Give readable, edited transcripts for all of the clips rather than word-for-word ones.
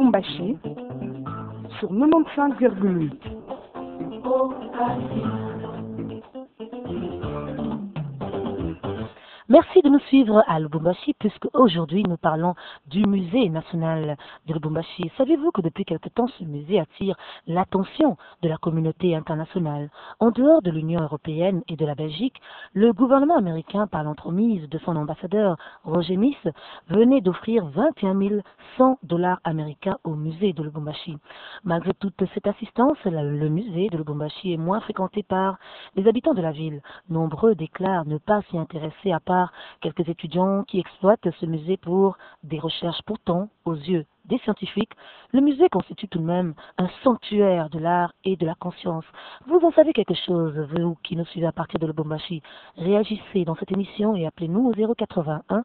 Lubumbashi sur 95,8. Merci de nous suivre à Lubumbashi puisque aujourd'hui nous parlons du musée national de Lubumbashi. Savez-vous que depuis quelque temps ce musée attire l'attention de la communauté internationale? En dehors de l'Union européenne et de la Belgique, le gouvernement américain, par l'entremise de son ambassadeur Roger Miss, venait d'offrir 21 100 $ américains au musée de Lubumbashi. Malgré toute cette assistance, le musée de Lubumbashi est moins fréquenté par les habitants de la ville. Nombreux déclarent ne pas s'y intéresser à part quelques étudiants qui exploitent ce musée pour des recherches. Pourtant, aux yeux des scientifiques, le musée constitue tout de même un sanctuaire de l'art et de la conscience. Vous en savez quelque chose, vous qui nous suivez à partir de Lubumbashi. Réagissez dans cette émission et appelez-nous au 081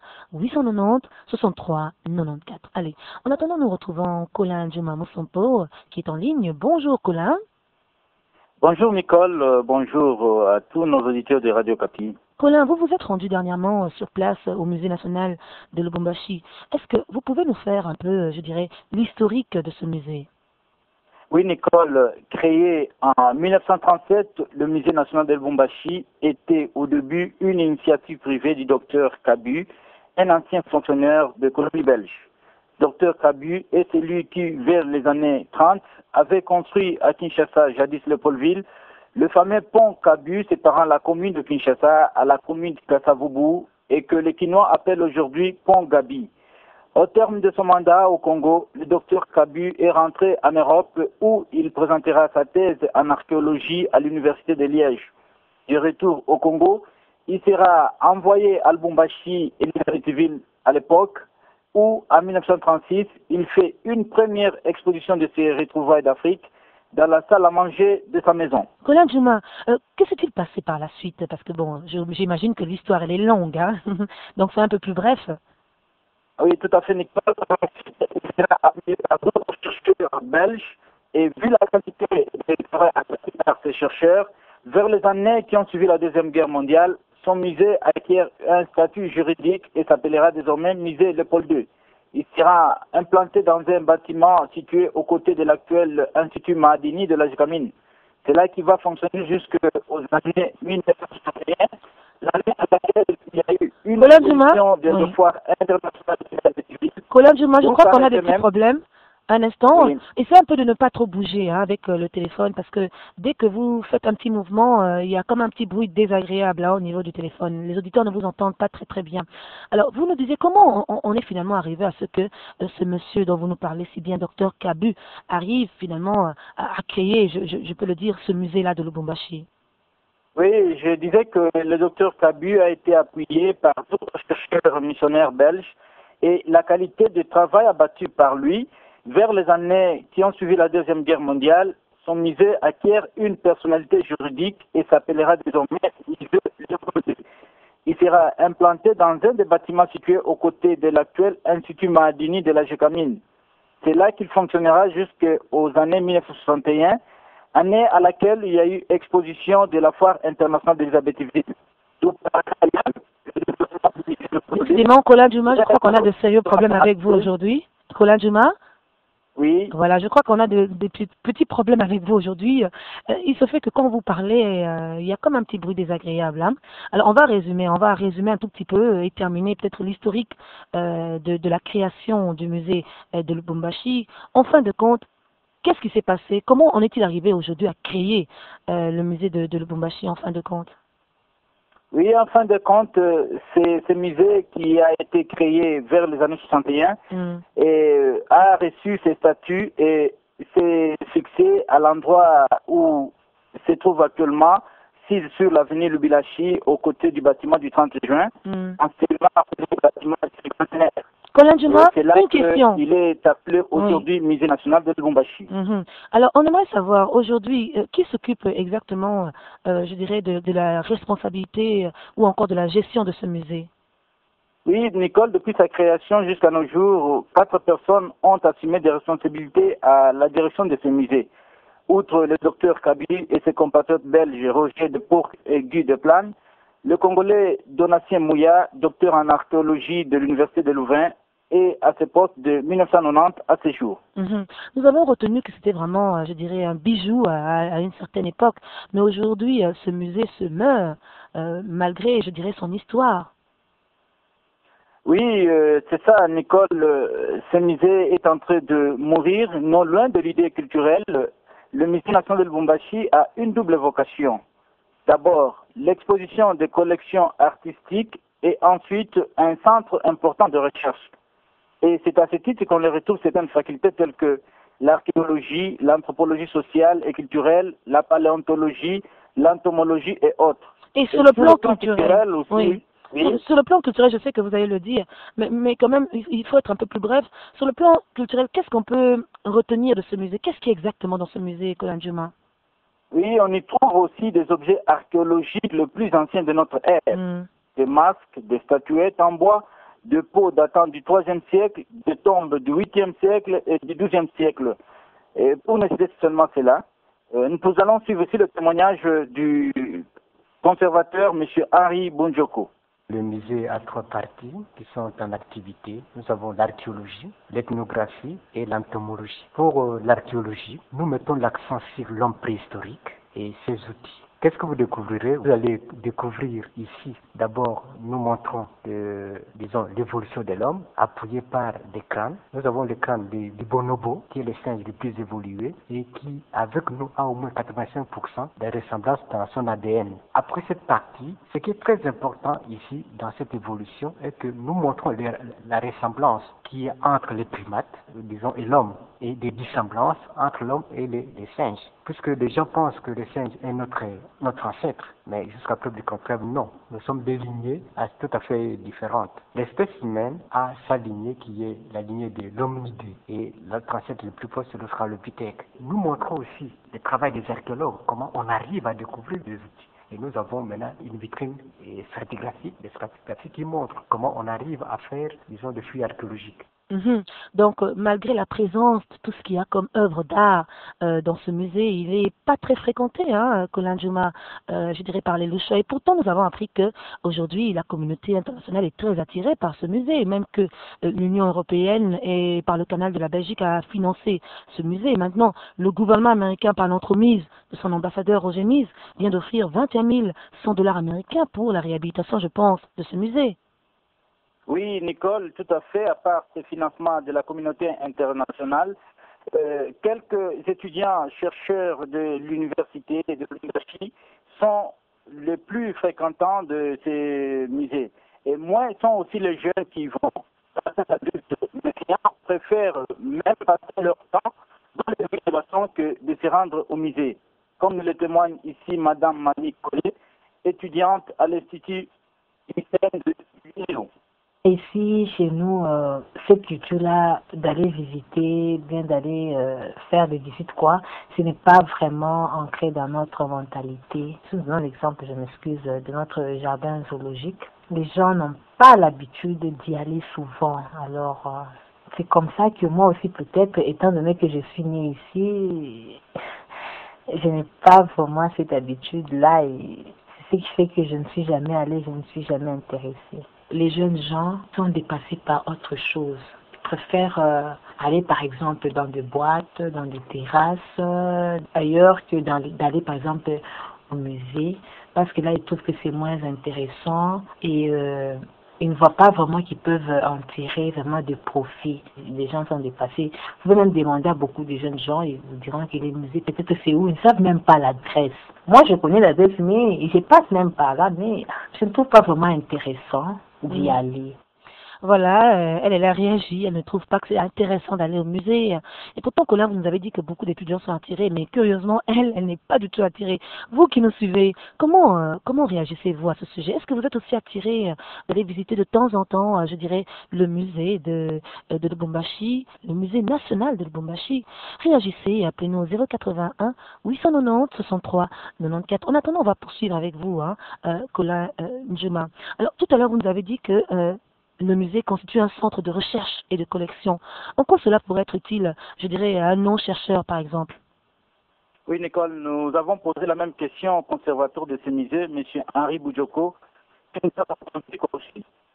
890 63 94. Allez, en attendant, nous retrouvons Colin Juma Mosompo qui est en ligne. Bonjour Colin. Bonjour Nicole, bonjour à tous nos auditeurs de Radio Capi. Colin, vous vous êtes rendu dernièrement sur place au Musée national de Lubumbashi. Est-ce que vous pouvez nous faire un peu, je dirais, l'historique de ce musée? Oui Nicole, créé en 1937, le Musée national de Lubumbashi était au début une initiative privée du docteur Kabu, un ancien fonctionnaire de colonie belge. Docteur Kabu est celui qui, vers les années 30, avait construit à Kinshasa, jadis Léopoldville, le fameux pont Kabu séparant la commune de Kinshasa à la commune de Kassavubu et que les Kinois appellent aujourd'hui pont Gabi. Au terme de son mandat au Congo, le docteur Kabu est rentré en Europe où il présentera sa thèse en archéologie à l'université de Liège. Du retour au Congo, il sera envoyé à Lubumbashi et Libreville à l'époque où, en 1936, il fait une première exposition de ses retrouvailles d'Afrique dans la salle à manger de sa maison. Colin Juma, que s'est-il passé par la suite? Parce que bon, j'imagine que l'histoire elle est longue, hein. Donc c'est un peu plus bref. Oui, tout à fait, Nicolas. Il sera appuyé par d'autres chercheurs belges et vu la quantité de travail accompli par ces chercheurs, vers les années qui ont suivi la Deuxième Guerre mondiale, son musée acquiert un statut juridique et s'appellera désormais Musée Léopold II. Il sera implanté dans un bâtiment situé aux côtés de l'actuel Institut Mahadini de la Gécamine. C'est là qu'il va fonctionner jusqu'aux années 1961, l'année à laquelle il y a eu une exposition de foire internationale de civils. Colin Juma, je crois qu'on a des petits problèmes. Un instant, Oui. essayez un peu de ne pas trop bouger avec le téléphone parce que dès que vous faites un petit mouvement, il y a comme un petit bruit désagréable au niveau du téléphone. Les auditeurs ne vous entendent pas très bien. Alors, vous nous disiez comment on est finalement arrivé à ce que ce monsieur dont vous nous parlez si bien, docteur Kabu, arrive finalement à créer, je peux le dire, ce musée-là de Lubumbashi. Oui, je disais que le docteur Kabu a été appuyé par d'autres chercheurs missionnaires belges et la qualité de travail abattu par lui. Vers les années qui ont suivi la Deuxième Guerre mondiale, son musée acquiert une personnalité juridique et s'appellera désormais Musée Léopold II. Il sera implanté dans un des bâtiments situés aux côtés de l'actuel Institut Mahadini de la Gécamine. C'est là qu'il fonctionnera jusqu'aux années 1961, année à laquelle il y a eu exposition de la foire internationale d'Elisabethville. Excusez-moi, Colin Juma, je crois qu'on a de sérieux problèmes avec vous aujourd'hui. Colin Juma? Oui. Voilà, je crois qu'on a des petits problèmes avec vous aujourd'hui. Il se fait que quand vous parlez, il y a comme un petit bruit désagréable. Hein. Alors on va résumer un tout petit peu et terminer peut-être l'historique de la création du musée de Lubumbashi. En fin de compte, qu'est-ce qui s'est passé? Comment en est-il arrivé aujourd'hui à créer le musée de Lubumbashi en fin de compte? Oui, en fin de compte, c'est ce musée qui a été créé vers les années 61 et a reçu ses statuts et s'est fixé à l'endroit où se trouve actuellement, sur l'avenue Lubumbashi, aux côtés du bâtiment du 30 juin, anciennement appelé le bâtiment du centenaire. Colin Juma, c'est là une question. Il est appelé aujourd'hui Musée national de Lubumbashi. Alors, on aimerait savoir aujourd'hui qui s'occupe exactement, je dirais, de la responsabilité ou encore de la gestion de ce musée. Oui, Nicole, depuis sa création jusqu'à nos jours, 4 personnes ont assumé des responsabilités à la direction de ce musée. Outre le docteur Kabi et ses compatriotes belges Roger de Pourc et Guy de Plane, le Congolais Donatien Mouya, docteur en archéologie de l'Université de Louvain, et à ce poste de 1990 à ce jour. Nous avons retenu que c'était vraiment, je dirais, un bijou à une certaine époque, mais aujourd'hui, ce musée se meurt malgré, je dirais, son histoire. Oui, c'est ça, Nicole. Ce musée est en train de mourir, non loin de l'idée culturelle. Le musée national de Lubumbashi a une double vocation. D'abord, l'exposition des collections artistiques et ensuite un centre important de recherche. Et c'est à ce titre qu'on les retrouve certaines facultés telles que l'archéologie, l'anthropologie sociale et culturelle, la paléontologie, l'entomologie et autres. Et sur le plan culturel aussi, oui. Sur le plan culturel, je sais que vous allez le dire, mais quand même, il faut être un peu plus bref. Sur le plan culturel, qu'est-ce qu'on peut retenir de ce musée? Qu'est-ce qui est exactement dans ce musée, Colin Juma? Oui, on y trouve aussi des objets archéologiques les plus anciens de notre ère. Des masques, des statuettes en bois, de peaux datant du IIIe siècle, des tombes du 8e siècle et du 12e siècle. Et pour ne citer seulement cela, nous allons suivre aussi le témoignage du conservateur, M. Henri Bunjoko. Le musée a trois parties qui sont en activité. Nous avons l'archéologie, l'ethnographie et l'entomologie. Pour l'archéologie, nous mettons l'accent sur l'homme préhistorique et ses outils. Qu'est-ce que vous découvrirez? Vous allez découvrir ici, d'abord, nous montrons, disons, l'évolution de l'homme, appuyé par des crânes. Nous avons le crâne du bonobo, qui est le singe le plus évolué, et qui, avec nous, a au moins 85% de ressemblance dans son ADN. Après cette partie, ce qui est très important ici, dans cette évolution, est que nous montrons la ressemblance qui est entre les primates, disons, et l'homme, et des dissemblances entre l'homme et les singes. Puisque les gens pensent que le singe est notre ancêtre, mais jusqu'à preuve du contraire, non. Nous sommes des lignées tout à fait différentes. L'espèce humaine a sa lignée qui est la lignée de l'hominidé, et notre ancêtre le plus proche, c'est l'Australopithèque. Nous montrons aussi le travail des archéologues, comment on arrive à découvrir des outils. Et nous avons maintenant une vitrine stratigraphique, des stratigraphies qui montrent comment on arrive à faire, disons, des fouilles archéologiques. Donc, malgré la présence de tout ce qu'il y a comme œuvre d'art dans ce musée, il n'est pas très fréquenté, Colin Juma, je dirais par les louchats. Et pourtant, nous avons appris que aujourd'hui, la communauté internationale est très attirée par ce musée, et même que l'Union européenne et par le canal de la Belgique a financé ce musée. Et maintenant, le gouvernement américain, par l'entremise de son ambassadeur Roger Mise, vient d'offrir 21 100 $ américains pour la réhabilitation, je pense, de ce musée. Oui, Nicole, tout à fait. À part ce financement de la communauté internationale, quelques étudiants chercheurs de l'université de Lubumbashi sont les plus fréquentants de ces musées. Et moins sont aussi les jeunes qui vont. Les clients préfèrent même passer leur temps dans les observations que de se rendre au musée. Comme le témoigne ici Madame Mani Collet, étudiante à l'Institut lycéen de Lyon. Ici, chez nous, cette culture-là, d'aller visiter, bien d'aller faire des visites, quoi, ce n'est pas vraiment ancré dans notre mentalité. Si nous donnons l'exemple, je m'excuse, de notre jardin zoologique, les gens n'ont pas l'habitude d'y aller souvent. Alors, c'est comme ça que moi aussi, peut-être, étant donné que je suis née ici, je n'ai pas vraiment cette habitude-là et c'est ce qui fait que je ne suis jamais allée, je ne suis jamais intéressée. Les jeunes gens sont dépassés par autre chose. Ils préfèrent aller par exemple dans des boîtes, dans des terrasses, ailleurs que d'aller par exemple au musée, parce que là ils trouvent que c'est moins intéressant et ils ne voient pas vraiment qu'ils peuvent en tirer vraiment de profit. Les gens sont dépassés. Vous pouvez même demander à beaucoup de jeunes gens, ils vous diront que les musées, peut-être c'est où, ils ne savent même pas l'adresse. Moi, je connais l'adresse, mais je passe même par là, mais je ne trouve pas vraiment intéressant d'y aller. Voilà, elle a réagi, elle ne trouve pas que c'est intéressant d'aller au musée. Et pourtant, Colin, vous nous avez dit que beaucoup d'étudiants sont attirés, mais curieusement, elle n'est pas du tout attirée. Vous qui nous suivez, comment réagissez-vous à ce sujet? Est-ce que vous êtes aussi attiré d'aller visiter de temps en temps, je dirais, le musée de Lubumbashi, le musée national de Lubumbashi? Réagissez, appelez-nous au 081 890 63 94. En attendant, on va poursuivre avec vous, Colin Njuma. Alors, tout à l'heure, vous nous avez dit que le musée constitue un centre de recherche et de collection. En quoi cela pourrait être utile, je dirais, à un non-chercheur, par exemple? Oui, Nicole, nous avons posé la même question au conservateur de ce musée, M. Henri Bunjoko.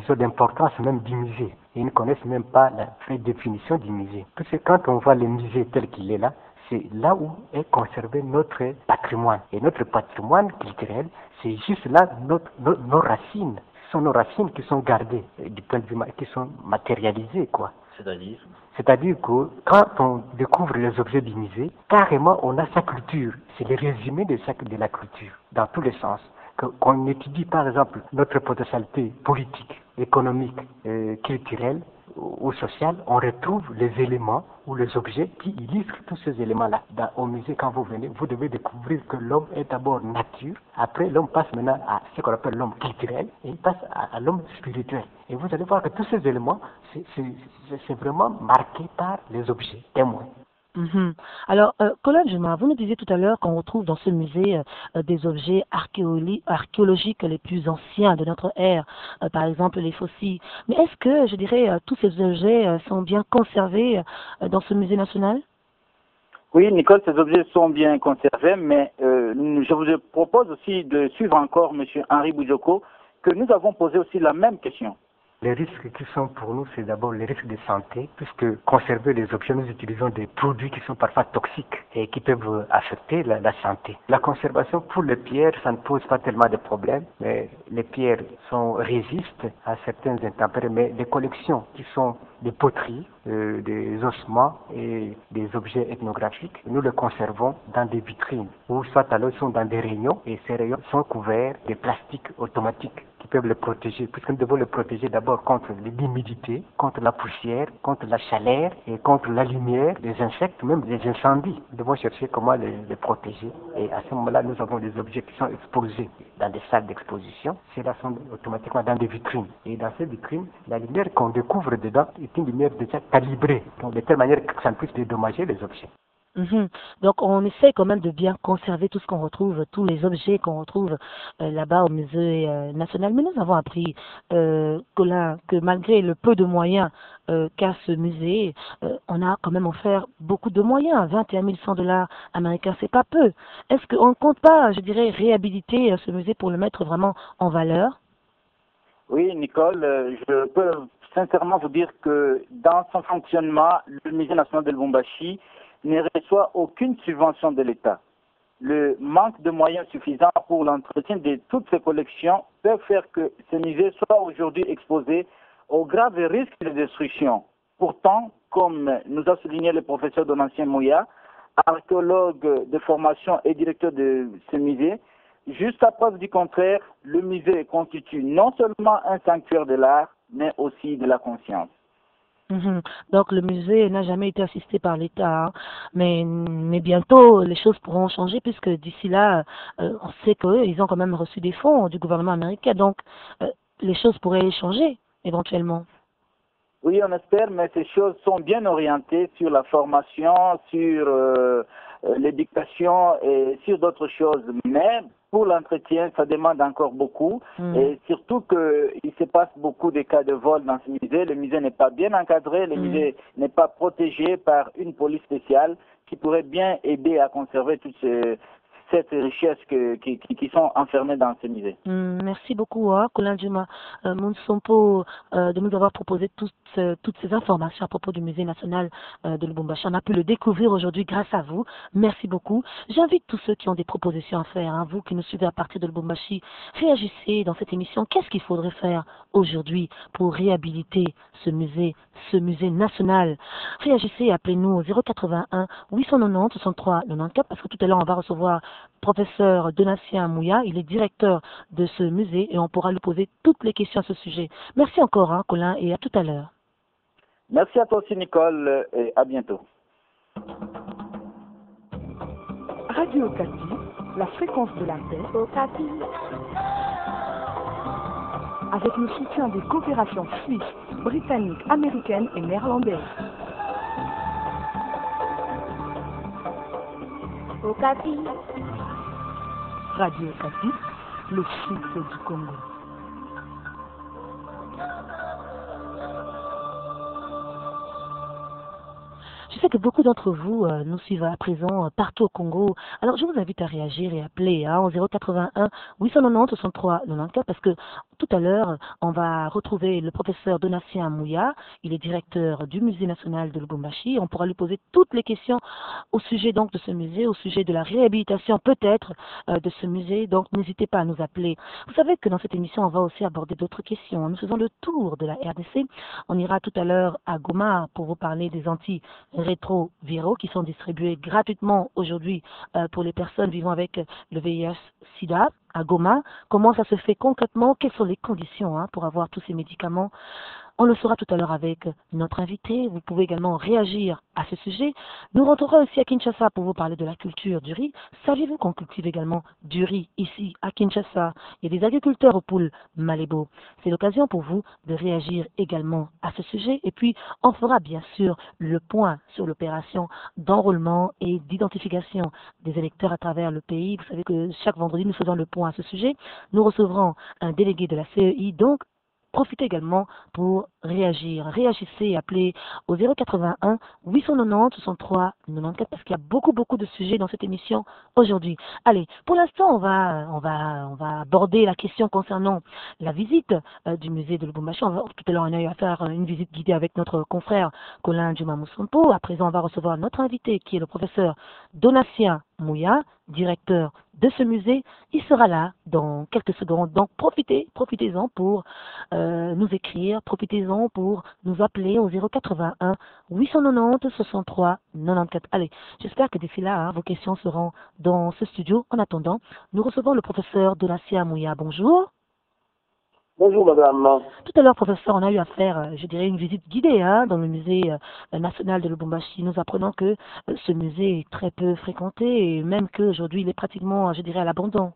disons, l'importance même du musée. Ils ne connaissent même pas la vraie définition du musée. Parce que quand on voit le musée tel qu'il est là, c'est là où est conservé notre patrimoine. Et notre patrimoine culturel, c'est juste là nos racines. Ce sont nos racines qui sont gardées, du point de vue, qui sont matérialisées, quoi. C'est-à-dire que quand on découvre les objets du musée, carrément on a sa culture. C'est le résumé de la culture, dans tous les sens. Qu'on étudie par exemple notre potentialité politique, économique, culturelle ou sociale, on retrouve les éléments ou les objets qui illustrent tous ces éléments-là. Au musée, quand vous venez, vous devez découvrir que l'homme est d'abord nature, après l'homme passe maintenant à ce qu'on appelle l'homme culturel, et il passe à l'homme spirituel. Et vous allez voir que tous ces éléments, c'est vraiment marqué par les objets témoins. Alors, Colin Juma, vous nous disiez tout à l'heure qu'on retrouve dans ce musée des objets archéologiques les plus anciens de notre ère, par exemple les fossiles. Mais est-ce que, je dirais, tous ces objets sont bien conservés dans ce musée national? Oui, Nicole, ces objets sont bien conservés, mais je vous propose aussi de suivre encore M. Henri Boujoko, que nous avons posé aussi la même question. Les risques qui sont pour nous, c'est d'abord les risques de santé, puisque conserver les objets, nous utilisons des produits qui sont parfois toxiques et qui peuvent affecter la santé. La conservation pour les pierres, ça ne pose pas tellement de problèmes, mais les pierres résistent à certaines intempéries, mais les collections qui sont des poteries, des ossements et des objets ethnographiques, nous les conservons dans des vitrines, ou soit alors ils sont dans des rayons, et ces rayons sont couverts de plastique automatique qui peuvent les protéger, puisque nous devons les protéger d'abord contre l'humidité, contre la poussière, contre la chaleur et contre la lumière, les insectes, même les incendies. Nous devons chercher comment les protéger. Et à ce moment-là, nous avons des objets qui sont exposés dans des salles d'exposition. Ceux-là sont automatiquement dans des vitrines. Et dans ces vitrines, la lumière qu'on découvre dedans est une lumière déjà calibrée, donc de telle manière que ça ne puisse dédommager les objets. Donc on essaie quand même de bien conserver tout ce qu'on retrouve, tous les objets qu'on retrouve là-bas au musée national. Mais nous avons appris, Colin, que malgré le peu de moyens qu'a ce musée, on a quand même offert beaucoup de moyens. 21 100 $ américains, c'est pas peu. Est-ce qu'on ne compte pas, je dirais, réhabiliter ce musée pour le mettre vraiment en valeur? Oui, Nicole, je peux sincèrement vous dire que dans son fonctionnement, le musée national de Lubumbashi ne reçoit aucune subvention de l'État. Le manque de moyens suffisants pour l'entretien de toutes ces collections peut faire que ce musée soit aujourd'hui exposé aux graves risques de destruction. Pourtant, comme nous a souligné le professeur Donatien Mouya, archéologue de formation et directeur de ce musée, juste à preuve du contraire, le musée constitue non seulement un sanctuaire de l'art, mais aussi de la conscience. Donc le musée n'a jamais été assisté par l'État, hein. Mais bientôt les choses pourront changer puisque d'ici là, on sait qu'ils ont quand même reçu des fonds du gouvernement américain, donc les choses pourraient changer éventuellement. Oui, on espère, mais ces choses sont bien orientées sur la formation, sur l'éducation et sur d'autres choses. Mais pour l'entretien, ça demande encore beaucoup. Et surtout qu'il se passe beaucoup de cas de vol dans ce musée. Le musée n'est pas bien encadré, le musée n'est pas protégé par une police spéciale qui pourrait bien aider à conserver toutes cette richesse qui sont enfermées dans ce musée. Merci beaucoup, Colin Juma Monsompo, de nous avoir proposé toutes ces informations à propos du musée national de Lubumbashi. On a pu le découvrir aujourd'hui grâce à vous. Merci beaucoup. J'invite tous ceux qui ont des propositions à faire, hein, vous qui nous suivez à partir de Lubumbashi, réagissez dans cette émission. Qu'est-ce qu'il faudrait faire aujourd'hui pour réhabiliter ce musée national? Réagissez, appelez-nous au 081 890 63 94 parce que tout à l'heure on va recevoir professeur Donatien Mouya, il est directeur de ce musée et on pourra lui poser toutes les questions à ce sujet. Merci encore, Colin, et à tout à l'heure. Merci à toi aussi, Nicole, et à bientôt. Radio Okapi, la fréquence de la paix. Okapi. Avec le soutien des coopérations suisses, britanniques, américaines et néerlandaises. Okapi. Radio Okapi, le souffle du Congo. Je sais que beaucoup d'entre vous nous suivent à présent partout au Congo. Alors, je vous invite à réagir et appeler au 081 890 63 94 parce que tout à l'heure, on va retrouver le professeur Donatien Mouya. Il est directeur du Musée national de Lubumbashi. On pourra lui poser toutes les questions au sujet donc de ce musée, au sujet de la réhabilitation peut-être de ce musée. Donc, n'hésitez pas à nous appeler. Vous savez que dans cette émission, on va aussi aborder d'autres questions. Nous faisons le tour de la RDC. On ira tout à l'heure à Goma pour vous parler des antirétroviraux qui sont distribués gratuitement aujourd'hui pour les personnes vivant avec le VIH-Sida à Goma. Comment ça se fait concrètement? Quelles sont les conditions pour avoir tous ces médicaments? On le saura tout à l'heure avec notre invité. Vous pouvez également réagir à ce sujet. Nous rentrerons aussi à Kinshasa pour vous parler de la culture du riz. Saviez-vous qu'on cultive également du riz ici à Kinshasa? Il y a des agriculteurs au pôle Malébo. C'est l'occasion pour vous de réagir également à ce sujet. Et puis, on fera bien sûr le point sur l'opération d'enrôlement et d'identification des électeurs à travers le pays. Vous savez que chaque vendredi, nous faisons le point à ce sujet. Nous recevrons un délégué de la CEI. Donc, profitez également pour réagir. Réagissez et appelez au 081 890 63 94 parce qu'il y a beaucoup de sujets dans cette émission aujourd'hui. Allez, pour l'instant, on va aborder la question concernant la visite du musée de Lubumbashi. Tout à l'heure, on a eu à faire une visite guidée avec notre confrère Colin Djuma-Moussampo. À présent, on va recevoir notre invité qui est le professeur Donatien Mouya, directeur de ce musée. Il sera là dans quelques secondes. Donc, profitez-en pour nous écrire, profitez-en pour nous appeler au 081 890 63 94. Allez, j'espère que d'ici là, vos questions seront dans ce studio. En attendant, nous recevons le professeur Donatien Mouya. Bonjour. Bonjour madame. Tout à l'heure, professeur, on a eu à faire, je dirais, une visite guidée dans le musée national de Lubumbashi. Nous apprenons que ce musée est très peu fréquenté et même qu'aujourd'hui, il est pratiquement, je dirais, à l'abandon.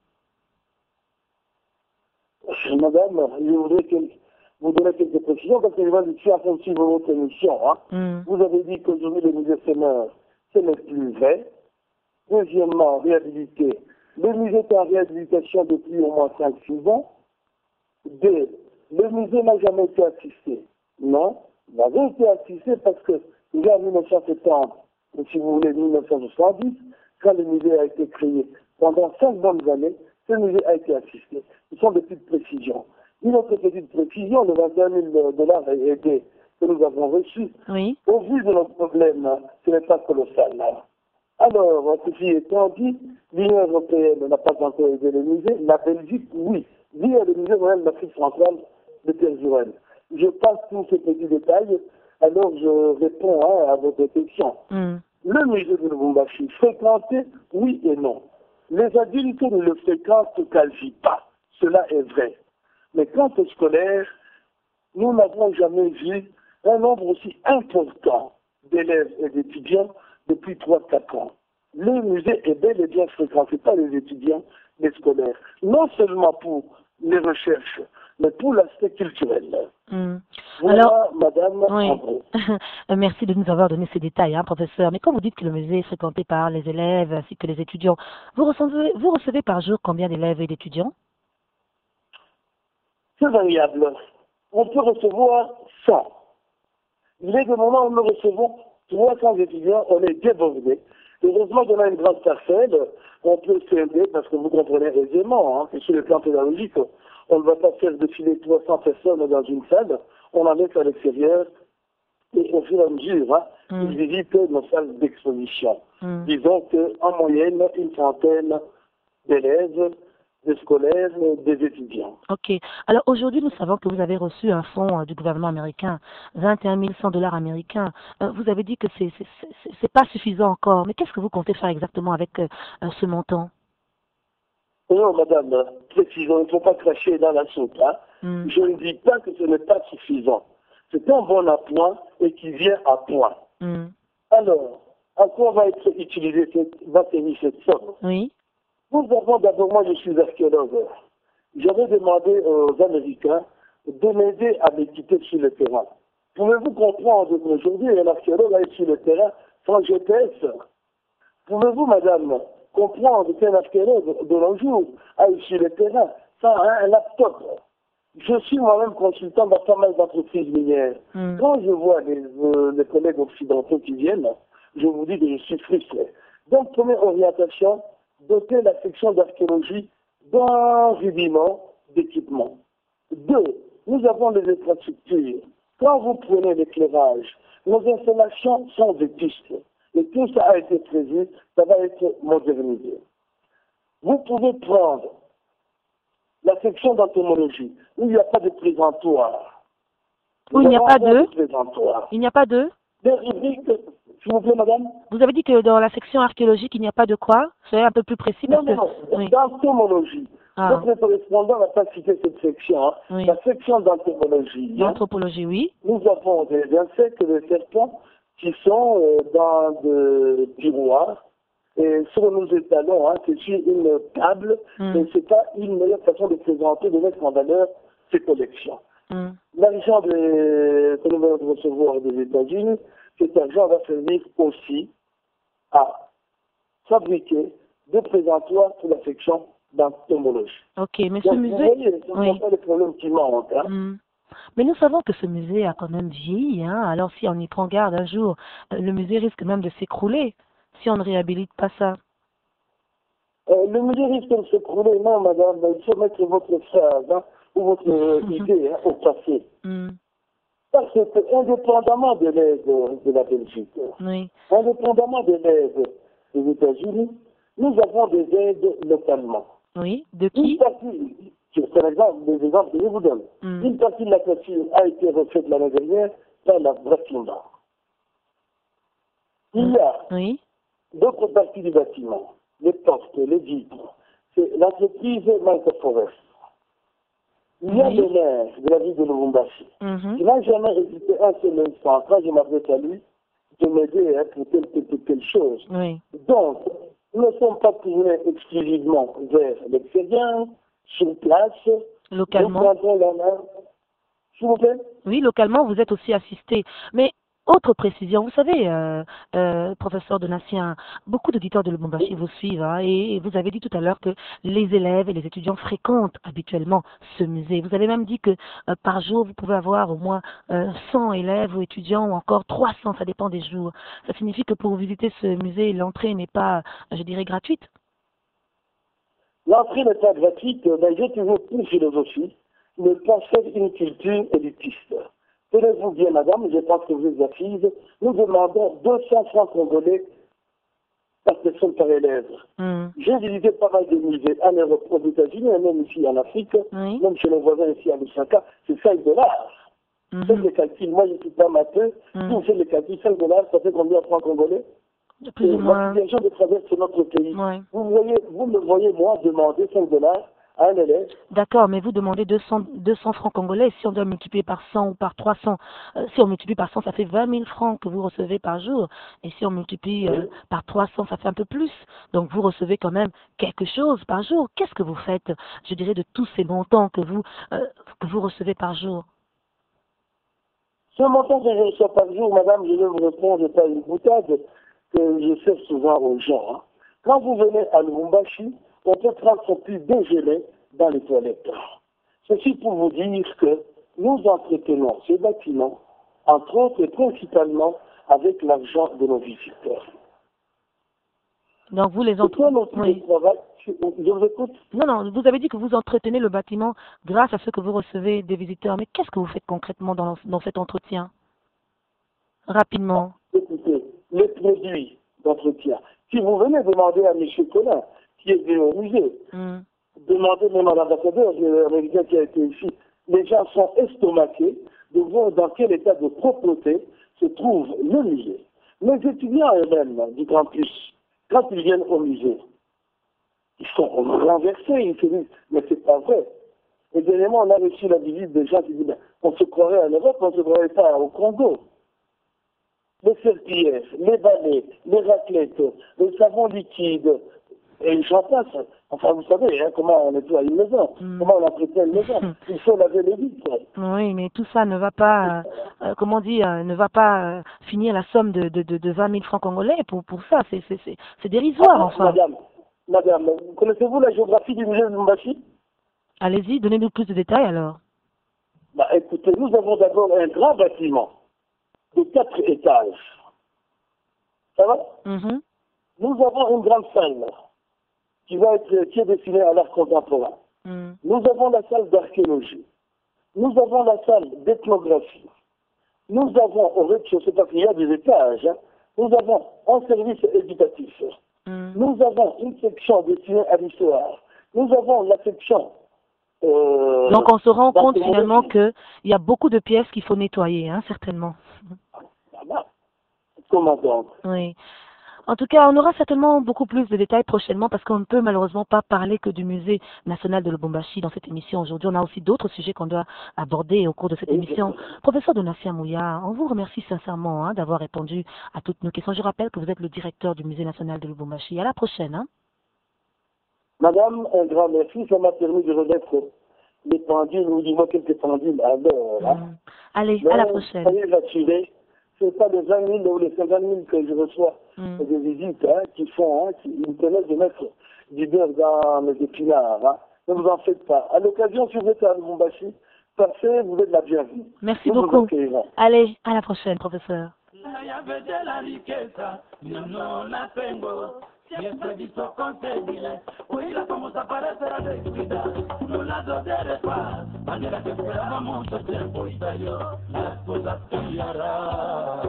Madame, je voudrais vous donner quelques précisions parce que je suis en train de suivre votre émission. Vous avez dit qu'aujourd'hui, le musée se meurt. Ce n'est plus vrai. Deuxièmement, réhabilité. Le musée est en réhabilitation depuis au moins 5-6 ans. 2. Le musée n'a jamais été assisté. Non, il avait été assisté parce que déjà en 1970, ou si vous voulez 1970, quand le musée a été créé, pendant 5 bonnes années, ce musée a été assisté. Ce sont des petites précisions. Une autre petite précision, le 21 000 $ aidés que nous avons reçus, oui. Au vu de nos problèmes, ce n'est pas colossal. Alors, ceci étant dit, l'Union européenne n'a pas encore aidé le musée, la Belgique, oui. Via le musée royal d'Afrique centrale de Tervuren. Je passe tous ces petits détails, alors je réponds à votre question. Le musée de Lubumbashi, fréquenté, oui et non. Les adultes ne le fréquentent quasi pas. Cela est vrai. Mais quant aux scolaires, nous n'avons jamais vu un nombre aussi important d'élèves et d'étudiants depuis 3-4 ans. Le musée est bel et bien fréquenté par les étudiants, les scolaires. Non seulement pour les recherches, mais pour l'aspect culturel. Voilà, alors, madame. Oui. Merci de nous avoir donné ces détails, professeur. Mais quand vous dites que le musée est fréquenté par les élèves ainsi que les étudiants, vous recevez par jour combien d'élèves et d'étudiants? C'est variable. On peut recevoir 100. Il est des moments où nous recevons 300 étudiants, on est débordés. Heureusement qu'on a une grande parcelle, on peut s'aider parce que vous comprenez aisément que sur le plan pédagogique, on ne va pas faire défiler 300 personnes dans une salle, on en met à l'extérieur et au fur et à mesure, ils visitent nos salles d'exposition. Disons qu'en moyenne, une trentaine d'élèves, des scolaires, des étudiants. Ok. Alors aujourd'hui, nous savons que vous avez reçu un fonds du gouvernement américain, 21 100 $ américains. Vous avez dit que c'est pas suffisant encore. Mais qu'est-ce que vous comptez faire exactement avec ce montant? Non, madame, précisons, il ne faut pas cracher dans la soupe. Je ne dis pas que ce n'est pas suffisant. C'est un bon appoint et qui vient à point. Alors, à quoi va être utilisée cette somme? Oui. Nous avons d'abord, moi je suis archéologue, j'avais demandé aux Américains de m'aider à m'équiper sur le terrain. Pouvez-vous comprendre qu'aujourd'hui un archéologue est sur le terrain sans GPS? Pouvez-vous, madame, comprendre qu'un archéologue de nos jours aille sur le terrain sans un laptop? Je suis moi-même consultant dans pas mal d'entreprises minières. Quand je vois les collègues occidentaux qui viennent, je vous dis que je suis frustré. Donc, première orientation, doter la section d'archéologie d'un rudiment d'équipement. 2, nous avons les infrastructures. Quand vous prenez l'éclairage, nos installations sont vétustes. Et tout ça a été prévu, ça va être modernisé. Vous pouvez prendre la section d'entomologie, où il n'y a pas de présentoir. Où il n'y a pas de présentoir. Il n'y a pas de Des rubriques, s'il vous plaît, madame. Vous avez dit que dans la section archéologique, il n'y a pas de quoi? Soyez un peu plus précis. Non, Parce non, que... non. Oui. D'entomologie. Ah. Notre correspondant n'a pas cité cette section. Hein. Oui. La section d'entomologie. L'anthropologie, oui. Nous avons des insectes et des serpents qui sont dans des tiroirs. Et sur nos étalons, hein, c'est sur une table, et c'est pas une meilleure façon de présenter, de mettre en valeur ces collections. L'argent que nous allons recevoir des États-Unis, cet argent va servir aussi à fabriquer des présentoirs pour la section d'entomologie. Ok, mais donc, ce musée... Vous voyez, ce ne sont pas les problèmes qui manquent. Hein. Mais nous savons que ce musée a quand même vieilli. Hein. Alors si on y prend garde un jour, le musée risque même de s'écrouler si on ne réhabilite pas ça. Le musée risque de s'écrouler, non, madame. Il faut mettre votre phrase hein, ou votre idée hein, au passé. Parce que, indépendamment de l'aide de la Belgique, indépendamment de l'aide des États-Unis, nous avons des aides localement. Oui, de qui? Une partie, par exemple, des exemples que je vous donne, une partie de la toiture a été refaite l'année dernière par la Bratimba. Il y a d'autres parties du bâtiment, les portes, les vitres, c'est l'entreprise Michael Forest. Il y a le maire de la ville de Lubumbashi. Il n'a jamais hésité un seul instant, quand je m'adresse à lui, de m'aider hein, pour telle chose. Donc, nous ne sommes pas tournés exclusivement vers l'extérieur, sur place. Localement. Nous prenons la main. S'il vous plaît? Oui, localement, vous êtes aussi assisté. Mais autre précision, vous savez, professeur Donatien, beaucoup d'auditeurs de Lubumbashi vous suivent hein, et vous avez dit tout à l'heure que les élèves et les étudiants fréquentent habituellement ce musée. Vous avez même dit que par jour, vous pouvez avoir au moins 100 élèves ou étudiants ou encore 300, ça dépend des jours. Ça signifie que pour visiter ce musée, l'entrée n'est pas, je dirais, gratuite? L'entrée n'est pas gratuite, mais j'ai toujours une philosophie, ne pas faire une culture élitiste. Tenez-vous bien, madame, je pense que vous êtes assise, nous demandons 200 francs congolais par personne par élève. J'ai visité pas mal de musées en Europe, aux États-Unis, et même ici en Afrique, même chez nos voisins ici à Lusaka, c'est 5 dollars. Faites les calculs, moi je ne suis pas matheux, si vous faites les calculs, 5 dollars, ça fait combien de francs congolais? Plus ou moins. Les gens de traverser notre pays. Vous me voyez, moi, demander 5 dollars à un élève. D'accord, mais vous demandez 200 francs congolais. Si on doit multiplier par 100 ou par 300, si on multiplie par 100, ça fait 20 000 francs que vous recevez par jour. Et si on multiplie par 300, ça fait un peu plus. Donc vous recevez quand même quelque chose par jour. Qu'est-ce que vous faites, je dirais, de tous ces montants que vous recevez par jour? Ce montant que je reçois par jour, madame, je vais vous répondre par une boutade que je fais souvent aux gens. Hein. Quand vous venez à Lubumbashi, on peut prendre son petit déjeuner dans les toilettes. Ceci pour vous dire que nous entretenons ces bâtiments, entre autres et principalement avec l'argent de nos visiteurs. Donc vous les entretenez. Je vous écoute. Non, vous avez dit que vous entretenez le bâtiment grâce à ce que vous recevez des visiteurs. Mais qu'est-ce que vous faites concrètement dans cet entretien? Rapidement. Écoutez, les produits d'entretien. Si vous venez demander à M. Collin, qui est venu au musée, demandez même à l'ambassadeur américain qui a été ici, les gens sont estomaqués de voir dans quel état de propreté se trouve le musée. Les étudiants eux-mêmes du campus, quand ils viennent au musée, ils sont renversés, ils se disent, mais c'est pas vrai. Et dernièrement, on a reçu la visite des gens qui disent, on se croirait en Europe, on ne se croirait pas au Congo. Les serpillères, les balais, les raclettes, les savons liquides, et j'en passe. Enfin, vous savez hein, comment on nettoie une maison, comment on entretient une maison. Il faut laver les vitres. Oui, mais tout ça ne va pas, ne va pas finir la somme de 20 000 francs congolais pour ça. C'est dérisoire, enfin. Madame, connaissez-vous la géographie du musée de Lubumbashi? Allez-y, donnez-nous plus de détails alors. Écoutez, nous avons d'abord un grand bâtiment de 4 étages. Ça va? Mhm. Nous avons une grande salle qui est destinée à l'art contemporain. Mhm. Nous avons la salle d'archéologie. Nous avons la salle d'ethnographie. Nous avons au rez-de-chaussée, parce qu'il y a des étages, hein, nous avons un service éducatif. Mhm. Nous avons une section destinée à l'histoire. Nous avons la section... Donc on se rend compte finalement d'entomologie. qu'il y a beaucoup de pièces qu'il faut nettoyer, hein, certainement. Ah ben, comment donc? Oui. En tout cas, on aura certainement beaucoup plus de détails prochainement parce qu'on ne peut malheureusement pas parler que du musée national de Lubumbashi dans cette émission aujourd'hui. On a aussi d'autres sujets qu'on doit aborder au cours de cette Oui, émission. Professeur Donatien Mouya, on vous remercie sincèrement hein, d'avoir répondu à toutes nos questions. Je rappelle que vous êtes le directeur du musée national de Lubumbashi. À la prochaine. Hein. Madame, un grand merci, ça m'a permis de remettre les pendules, ou dis-moi quelques pendules à l'heure. Hein. Allez, Mais, à la prochaine. soyez rassurés, ce n'est pas les 20 000 ou les 50 000 que je reçois des visites hein, qui font, hein, qui me permettent de mettre du beurre dans mes épinards. Hein. Ne vous en faites pas. À l'occasion, si vous êtes à Lubumbashi, passez, vous êtes la bienvenue. Merci Nous beaucoup. vous accueillerons. Allez, à la prochaine, professeur. Siempre visto conseguirle, hubiera como desaparecer a descuida, no la de paz, manera que esperaba mucho tiempo y salió, las cosas cambiarán.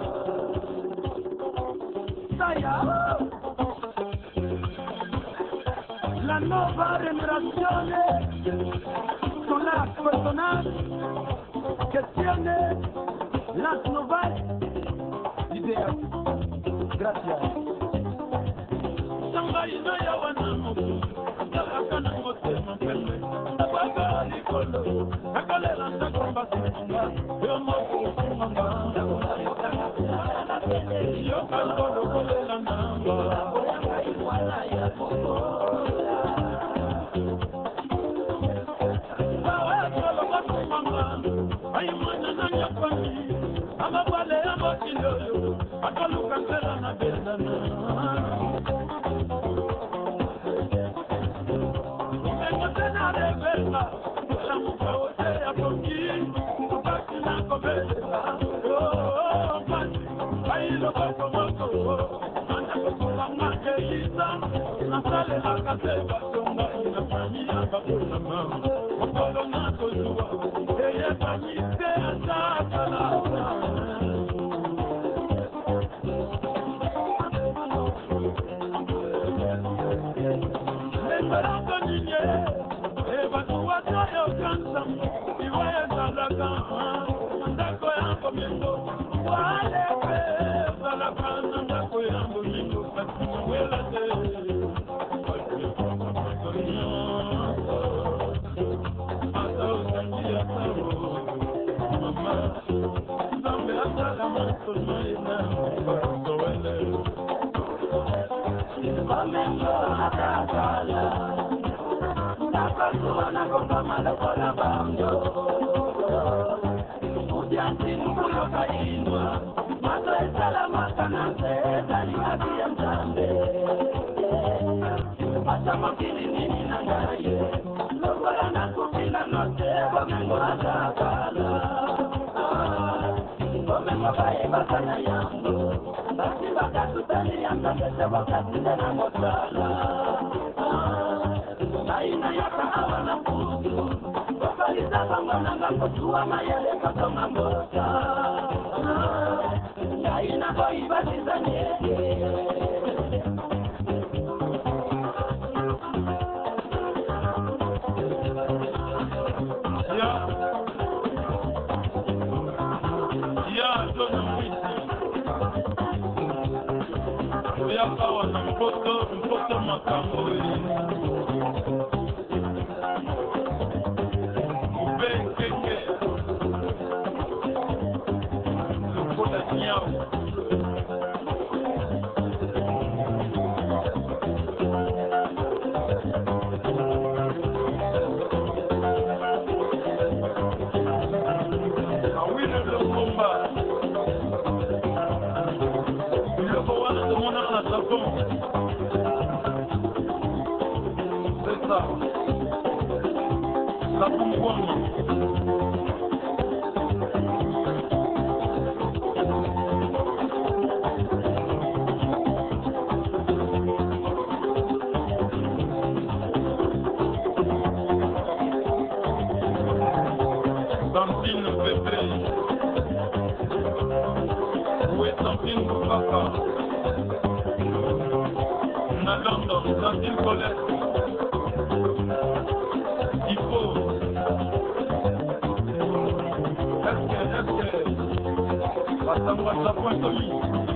La nuova generazione con las personas que tienen las nuevas ideas. Gracias. Sangaina ya wanamuku, yakakana motema pele, abaka likolo, akalela ntakomba sinunga, yomoku kumanga, yokalo kolela namba, iwana ya koko. Awakalo kumanga, ayimana na nyapani, amabale amotilo, akaluka kela na bezana. Santine Pépé. Où est Santine Boubaka? Na London, Santine Colette. Il faut. Est-ce que, Basangwa Point